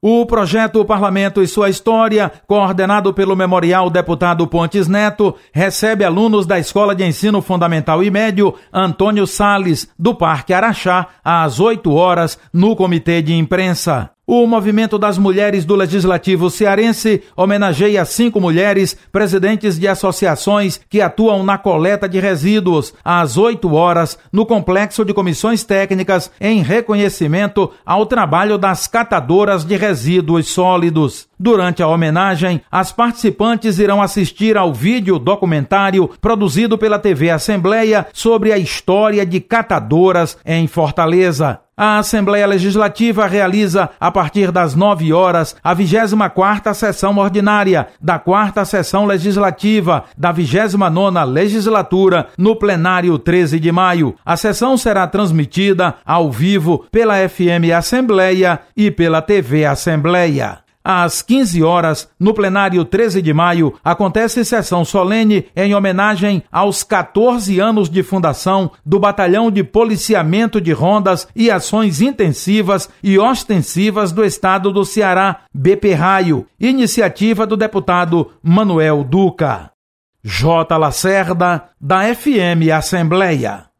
O projeto Parlamento e Sua História, coordenado pelo Memorial Deputado Pontes Neto, recebe alunos da Escola de Ensino Fundamental e Médio Antônio Salles, do Parque Araxá, às 8 horas, no Comitê de Imprensa. O Movimento das Mulheres do Legislativo Cearense homenageia 5 mulheres presidentes de associações que atuam na coleta de resíduos às 8 horas no Complexo de Comissões Técnicas em reconhecimento ao trabalho das catadoras de resíduos sólidos. Durante a homenagem, as participantes irão assistir ao vídeo documentário produzido pela TV Assembleia sobre a história de catadoras em Fortaleza. A Assembleia Legislativa realiza, a partir das 9 horas, a 24ª Sessão Ordinária da 4ª Sessão Legislativa da 29ª Legislatura, no plenário 13 de maio. A sessão será transmitida ao vivo pela FM Assembleia e pela TV Assembleia. Às 15 horas, no plenário 13 de maio, acontece sessão solene em homenagem aos 14 anos de fundação do Batalhão de Policiamento de Rondas e Ações Intensivas e Ostensivas do Estado do Ceará, BP-Raio, iniciativa do deputado Manuel Duca. J. Lacerda, da FM Assembleia.